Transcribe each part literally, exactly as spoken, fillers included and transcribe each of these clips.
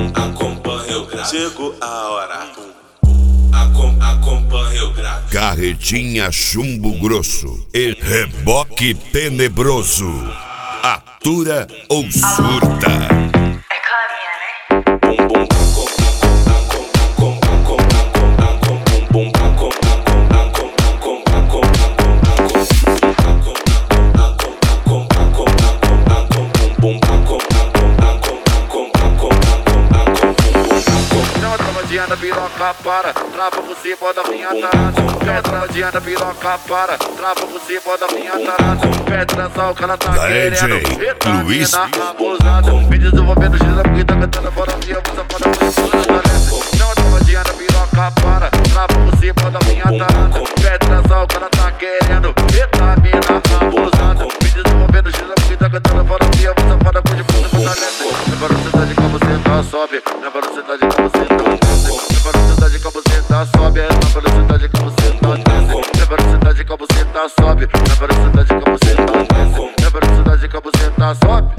acompanha o grave. Chegou a hora. Acom, acompanha o grave. Carretinha chumbo grosso e reboque tenebroso. Atura ou surta. Da piroca para, trava por cima da minha tarada. Pedra de da piroca para, trava por cima da minha tarada. Pedra só que ela tá querendo. Eita, Luiz abusada. Me desenvolvendo, gira porque tá cantando fora minha música para você. Não trava de da piroca para, trava por cima da minha tarada. Pedra só que ela tá querendo. Eita, mina abusada. Me desenvolvendo, gira porque tá cantando fora minha música para você. Na velocidade que você tá sobe, na velocidade que você tá na velocidade que você tá sobe, na velocidade que você tá desce, na velocidade que você tá sobe, na velocidade que você tá desce, na velocidade que você tá sobe,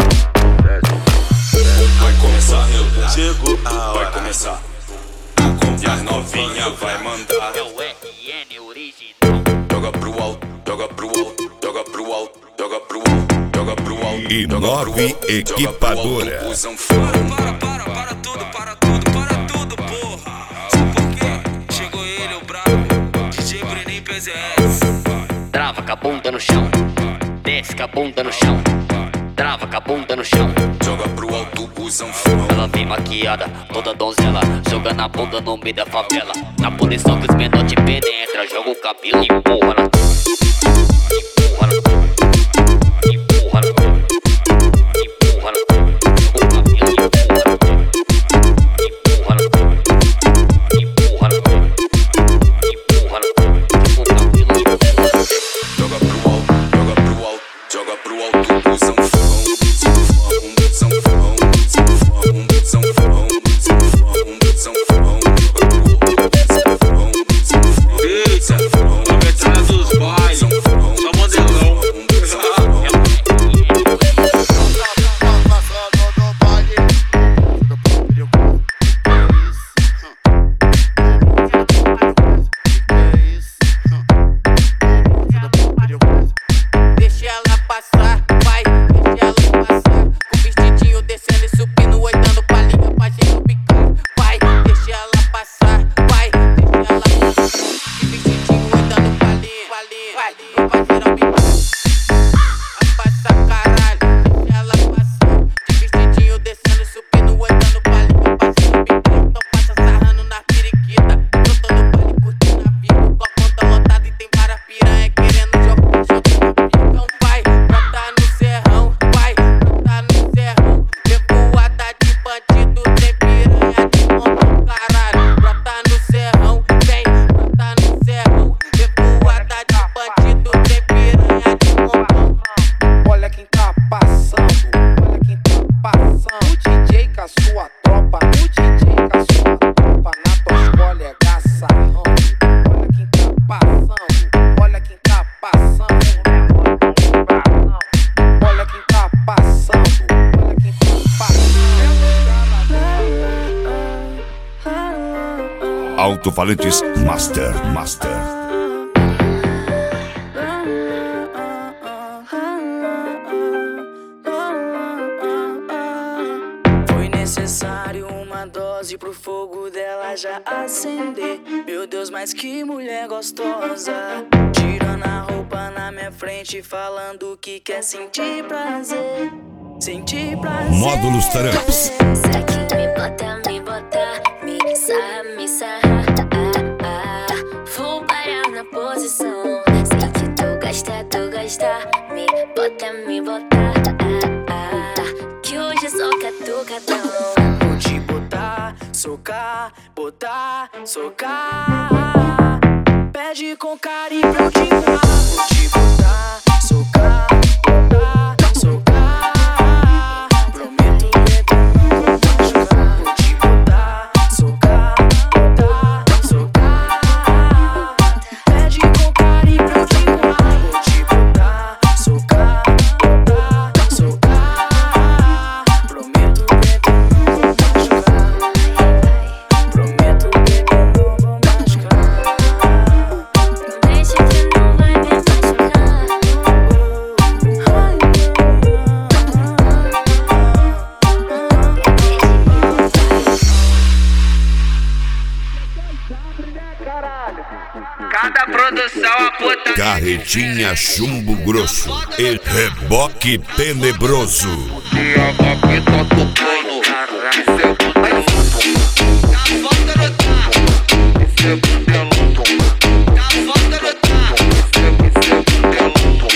desce. Vai começar, meu. Chegou a hora. Vai começar. E as novinha vai mandar. É o R N original. Joga pro alto, joga pro alto, joga pro alto, joga pro alto, joga pro alto. E nove equipadora. Para, para, para, para tudo, para tudo, para tudo, porra. Sabe por quê? Chegou ele, o brabo, D J Breninho P Z S. Trava com a bunda no chão, desce com a bunda no chão, trava com a bunda no chão. Joga pro alto, usam fão. Ela vem maquiada, toda donzela, jogando a bunda no meio da favela. Na posição que os menor te penetra, joga o cabelo e empurra ela. Empurra ela. Empurra ela. Empurra ela. Joga o cabelo e empurra ela. Empurra ela. Empurra ela. Empurra ela. Joga o cabelo e empurra ela. Joga pro alto, joga pro alto, joga pro alto, usam fão. Usam fão, usam fão, usam fão, usam fão, usam fão. Eita, a veterana dos bailes, só modelão. Deixa ela passar, vai, deixa ela passar. Com vestidinho descendo e subindo, oitando palhinha pra gente picar. Vai, deixa ela passar, vai, deixa ela passar. Com vestidinho oitando palhinha, palhinha, vai, não vai geral picar. Vai passar caralho, deixa ela passar. Com vestidinho descendo e subindo, oitando palhinha pra gente picar. Então passa sarrando na periquita, tô no baile curtindo a vida. Com a ponta lotada e tem várias piranha querendo jogar, jogar. Então vai, brota no serrão, vai, brota no serrão. Revoada de bandido, tem piranha de montão, caralho. Brota no serrão, vem, brota no serrão. Revoada de bandido, tem piranha de montão. Olha quem tá passando, olha quem tá passando. O D J com a sua tropa, o D J com a sua tropa. Na tua escola é gaçarrão. Olha quem tá passando, olha quem tá passando. Olha quem tá passando, olha quem tá passando. Alto-falantes Master, Master. Foi necessário uma dose pro fogo dela já acender. Meu Deus, mas que mulher gostosa. Tirando a roupa na minha frente, falando que quer sentir prazer. Sentir prazer. Módulos Tramps. Aqui me bota, me bota, me sarra, me sarra. Ah, ah, vou parar na posição. Sei que tu gosta, tu gosta. Me bota, me bota. Ah, ah, que hoje é só catucadão. Vou te botar, socar, botar, socar. Pede com carinho pra eu te dar. Vou te botar, socar, botar, socar. Prometo que não vou machucar. Vou te botar, socar, botar, socar. Pede com carinho pra eu te dar. Vou te botar, socar, botar, socar. Prometo que não vou machucar. putaria. Carretinha Chumbo Grosso e Reboque Tenebroso. E a aqui tá tocando. Isso é modelão. Tá volta no tá. Isso é modelão. Tá volta no tá. Isso é modelão.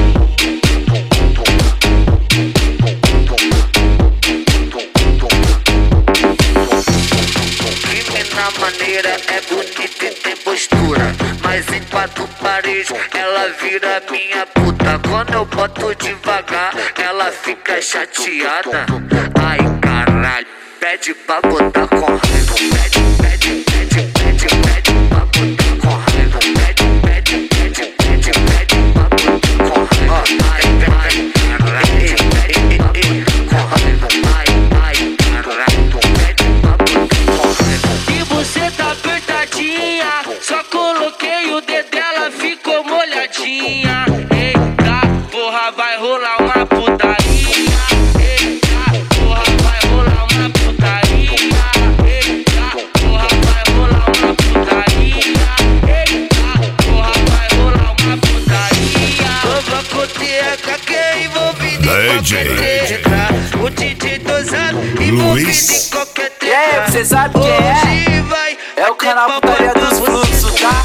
Menina maneira é bonita e tem postura, mas em quatro paredes ela vira minha puta. Quando eu boto devagar ela fica chateada. Ai caralho, pede pra botar com raiva. Pede, pede, pede, pede, pede pra botar com raiva. Pede, pede, pede, pede, pede pra botar com raiva. Ai, ai, caralho, pede pra botar com raiva. Ai, ai, caralho, pede pra botar com raiva. E você tá apertadinha, só coloquei o dedo dela, ficou molhadinha. Eita, porra, vai rolar uma putaria. Eita, porra, vai rolar uma putaria. Eita, porra, vai rolar uma putaria. Eita, porra, vai rolar uma putaria. Nova coteca que é envolvida em D J. qualquer treta. O D J dosado envolvido Luiz. em qualquer treta. E aí, você sabe quem é? Hoje vai É o canal Putaria dos Fluxos, tá?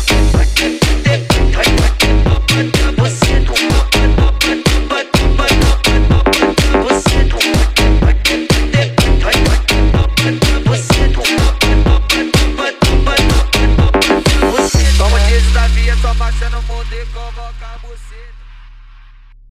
Como diz o Davi, é só baixando o mundo e convocar você.